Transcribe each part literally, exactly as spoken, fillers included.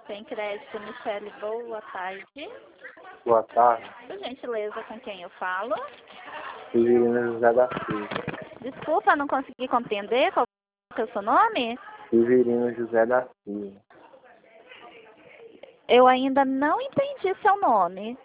Tem crédito, Michele. Boa tarde. Boa tarde. Por gentileza, com quem eu falo? Severino José da Silva. Desculpa, não consegui compreender. Qual é o seu nome? Severino José da Silva. Eu ainda não entendi seu nome.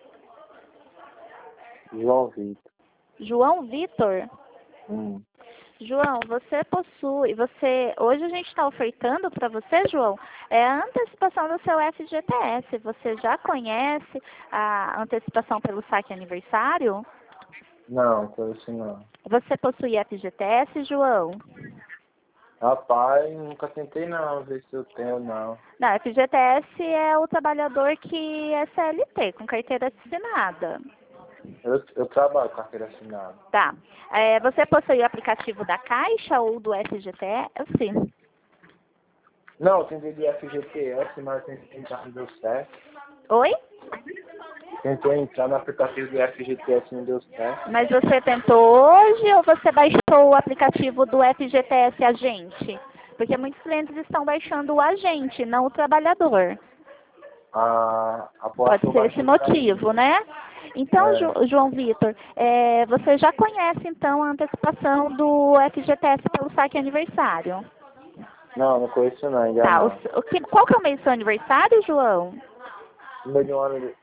João Vitor. João Vitor? Hum. João, você possui, você, hoje a gente está ofertando para você, João, é a antecipação do seu F G T S. Você já conhece a antecipação pelo saque aniversário? Não, conheço não. Você possui F G T S, João? Rapaz, nunca tentei não, ver se eu tenho não. Não, F G T S é o trabalhador que é C L T, com carteira assinada. Eu, eu trabalho com carteira assinada. Tá. É, você possui o aplicativo da Caixa ou do F G T S? Não, eu tentei de F G T S, mas tentei entrar, não deu certo. Oi? Tentei entrar no aplicativo do F G T S, não deu certo. Mas você tentou hoje ou você baixou o aplicativo do F G T S Agente? Porque muitos clientes estão baixando o agente, não o trabalhador. Ah, a Pode ser esse motivo, né? Então, É. Jo- João Vitor, é, você já conhece então a antecipação do F G T S pelo saque aniversário? Não, não conheço não, ainda Tá, o, não. s- o que, qual que é o mês do seu aniversário, João? No meio de um ano